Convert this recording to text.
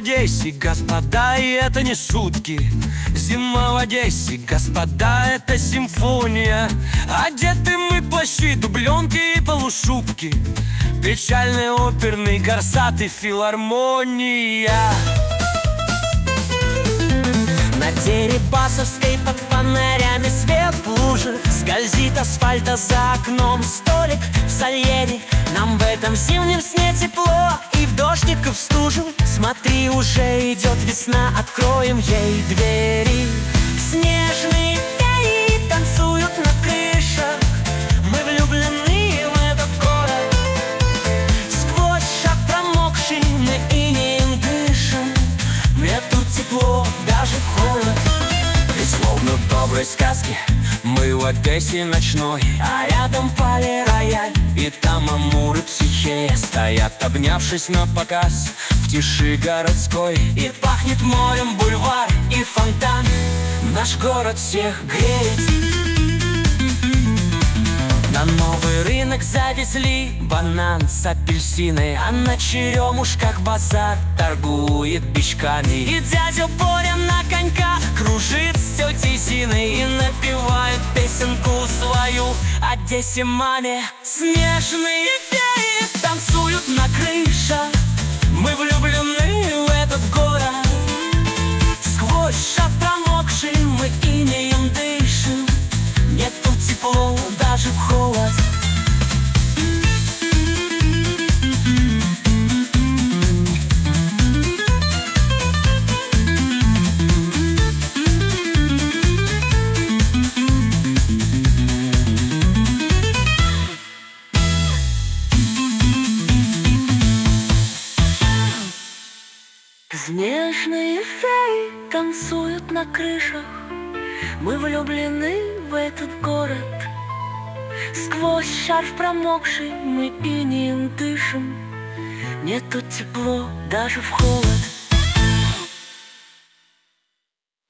Одессе, господа, и это не шутки. Зима в Одессе, господа, это симфония. Одеты мы плащи, дубленки и полушубки. Печальный оперный горсат и филармония. На Дерибасовской под фонарями свет в луже. Скользит асфальта за окном столик в сольере. Нам в этом зимнем сне тепло и в дождик и в стужу. Смотри, уже идет весна, откроем ей двери. Снежные феи танцуют на крышах. Мы влюблены в этот город. Сквозь шаг промокший мы инеем дышим. Мне тут тепло, даже в холод. Ведь словно в доброй сказке мы в Одессе ночной, а рядом пале-рояль, и там Амур и Психея стоят, обнявшись на показ в тиши городской. И пахнет морем бульвар и фонтан. Наш город всех греет. На новый рынок завезли банан с апельсиной, а на черемушках базар торгует бичками. И дядя Боря на конька кружит с тетей Зиной и напевает песенку свою Одессе маме. Снежные феи танцуют на крышах. Мы влюблены в этот город. Сквозь шаг промокший мы инеем дышим. Мне тут тепло, даже в холод. Снежные феи танцуют на крышах. Мы влюблены в этот город. Сквозь шарф промокший мы инеем дышим. Мне тут тепло, даже в холод.